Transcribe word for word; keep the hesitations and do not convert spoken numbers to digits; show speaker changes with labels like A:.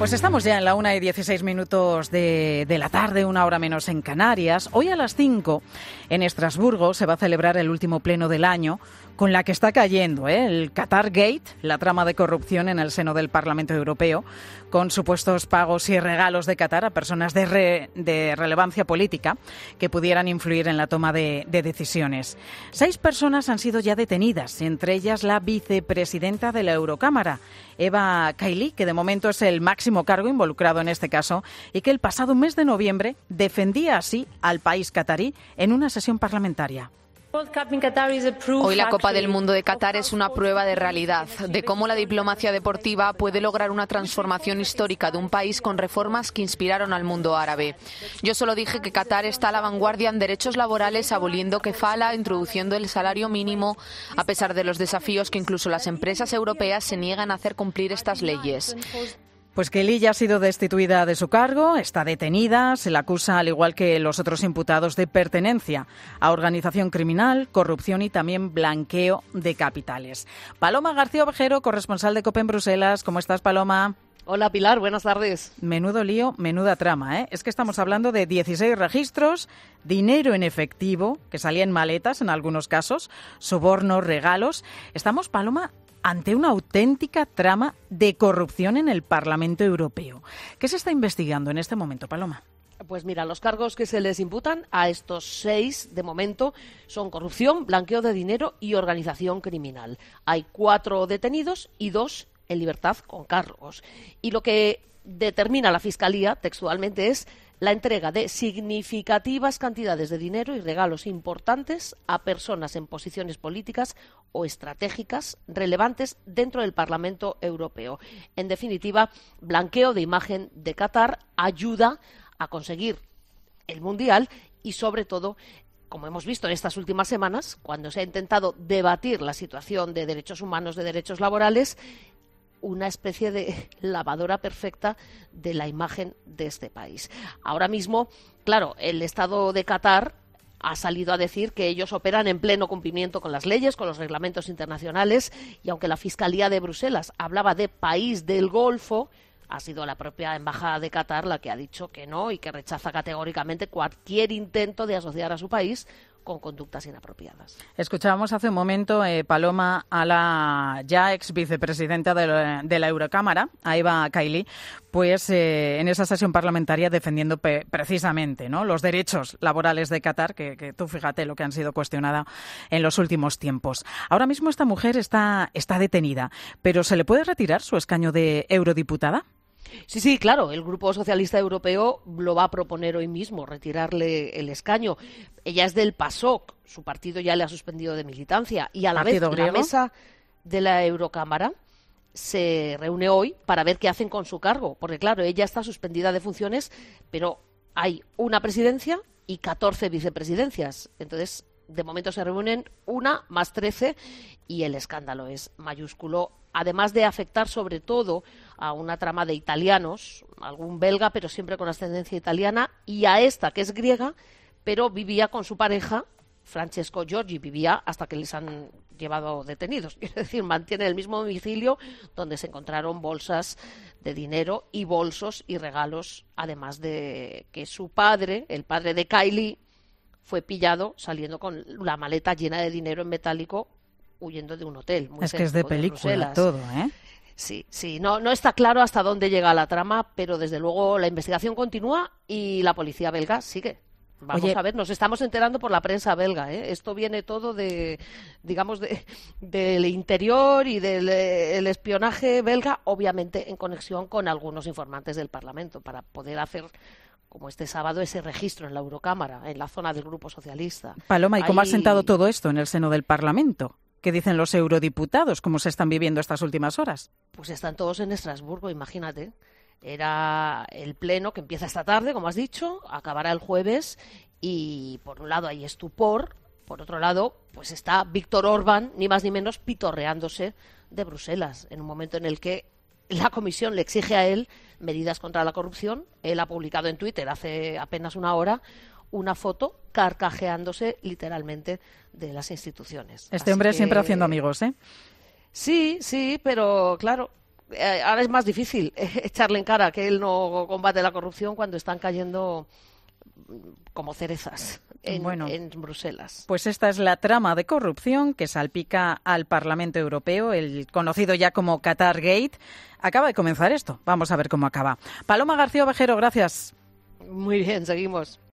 A: Pues estamos ya en la una y dieciséis minutos de, de la tarde, una hora menos en Canarias. Hoy a las cinco en Estrasburgo se va a celebrar el último pleno del año, con la que está cayendo ¿eh? el Qatar Gate, la trama de corrupción en el seno del Parlamento Europeo, con supuestos pagos y regalos de Qatar a personas de, re, de relevancia política que pudieran influir en la toma de, de decisiones. Seis personas han sido ya detenidas, entre ellas la vicepresidenta de la Eurocámara, Eva Kaili, que de momento es el máximo cargo involucrado en este caso y que el pasado mes de noviembre defendía así al país catarí en una sesión parlamentaria.
B: Hoy la Copa del Mundo de Qatar es una prueba de realidad, de cómo la diplomacia deportiva puede lograr una transformación histórica de un país con reformas que inspiraron al mundo árabe. Yo solo dije que Qatar está a la vanguardia en derechos laborales, aboliendo kefala, introduciendo el salario mínimo, a pesar de los desafíos que incluso las empresas europeas se niegan a hacer cumplir estas leyes.
A: Pues Kaili ya ha sido destituida de su cargo, está detenida, se la acusa, al igual que los otros imputados, de pertenencia a organización criminal, corrupción y también blanqueo de capitales. Paloma García Ovejero, corresponsal de COPE en Bruselas. ¿Cómo estás, Paloma?
C: Hola, Pilar, buenas tardes.
A: Menudo lío, menuda trama, ¿eh? Es que estamos hablando de dieciséis registros, dinero en efectivo, que salía en maletas en algunos casos, sobornos, regalos. Estamos, Paloma, ante una auténtica trama de corrupción en el Parlamento Europeo. ¿Qué se está investigando en este momento, Paloma?
C: Pues mira, los cargos que se les imputan a estos seis, de momento, son corrupción, blanqueo de dinero y organización criminal. Hay cuatro detenidos y dos en libertad con cargos. Y lo que determina la Fiscalía, textualmente, es la entrega de significativas cantidades de dinero y regalos importantes a personas en posiciones políticas o estratégicas relevantes dentro del Parlamento Europeo. En definitiva, blanqueo de imagen de Qatar, ayuda a conseguir el Mundial y, sobre todo, como hemos visto en estas últimas semanas, cuando se ha intentado debatir la situación de derechos humanos, de derechos laborales, una especie de lavadora perfecta de la imagen de este país. Ahora mismo, claro, el Estado de Qatar ha salido a decir que ellos operan en pleno cumplimiento con las leyes, con los reglamentos internacionales, y aunque la Fiscalía de Bruselas hablaba de país del Golfo, ha sido la propia Embajada de Qatar la que ha dicho que no y que rechaza categóricamente cualquier intento de asociar a su país con conductas inapropiadas.
A: Escuchábamos hace un momento, eh, Paloma, a la ya ex vicepresidenta de la, de la Eurocámara, a Eva Kaili, pues eh, en esa sesión parlamentaria defendiendo pe- precisamente ¿no? los derechos laborales de Qatar, que, que tú fíjate lo que han sido cuestionados en los últimos tiempos. Ahora mismo esta mujer está, está detenida, pero ¿se le puede retirar su escaño de eurodiputada?
C: Sí, sí, claro, el Grupo Socialista Europeo lo va a proponer hoy mismo, retirarle el escaño. Ella es del PASOK, su partido ya le ha suspendido de militancia, y a la vez
A: griego.
C: La mesa de la Eurocámara se reúne hoy para ver qué hacen con su cargo, porque claro, ella está suspendida de funciones, pero hay una presidencia y catorce vicepresidencias, entonces de momento se reúnen una más trece y el escándalo es mayúsculo, además de afectar sobre todo a una trama de italianos, algún belga, pero siempre con ascendencia italiana, y a esta, que es griega, pero vivía con su pareja, Francesco Giorgi, vivía hasta que les han llevado detenidos. Es decir, mantiene el mismo domicilio donde se encontraron bolsas de dinero y bolsos y regalos, además de que su padre, el padre de Kaili, fue pillado saliendo con la maleta llena de dinero en metálico huyendo de un hotel. Muy
A: es que es de película
C: de
A: todo, ¿eh?
C: Sí, sí, no, no está claro hasta dónde llega la trama, pero desde luego la investigación continúa y la policía belga sigue. Vamos
A: Oye,
C: a ver, nos estamos enterando por la prensa belga, ¿eh? Esto viene todo de, digamos, de, del interior y del el espionaje belga, obviamente en conexión con algunos informantes del Parlamento, para poder hacer, como este sábado, ese registro en la Eurocámara, en la zona del Grupo Socialista.
A: Paloma, ¿y cómo
C: Ahí...
A: ha sentado todo esto en el seno del Parlamento? ¿Qué dicen los eurodiputados? ¿Cómo se están viviendo estas últimas horas?
C: Pues están todos en Estrasburgo, imagínate. Era el pleno que empieza esta tarde, como has dicho, acabará el jueves y por un lado hay estupor, por otro lado pues está Víctor Orbán, ni más ni menos, pitorreándose de Bruselas, en un momento en el que la Comisión le exige a él medidas contra la corrupción. Él ha publicado en Twitter hace apenas una hora una foto carcajeándose literalmente de las instituciones.
A: Este
C: Así
A: hombre
C: que...
A: siempre haciendo amigos, ¿eh?
C: Sí, sí, pero claro, eh, ahora es más difícil eh, echarle en cara que él no combate la corrupción cuando están cayendo como cerezas en,
A: bueno,
C: en Bruselas.
A: Pues esta es la trama de corrupción que salpica al Parlamento Europeo, el conocido ya como Qatar Gate. Acaba de comenzar esto. Vamos a ver cómo acaba. Paloma García Ovejero, gracias.
C: Muy bien, seguimos.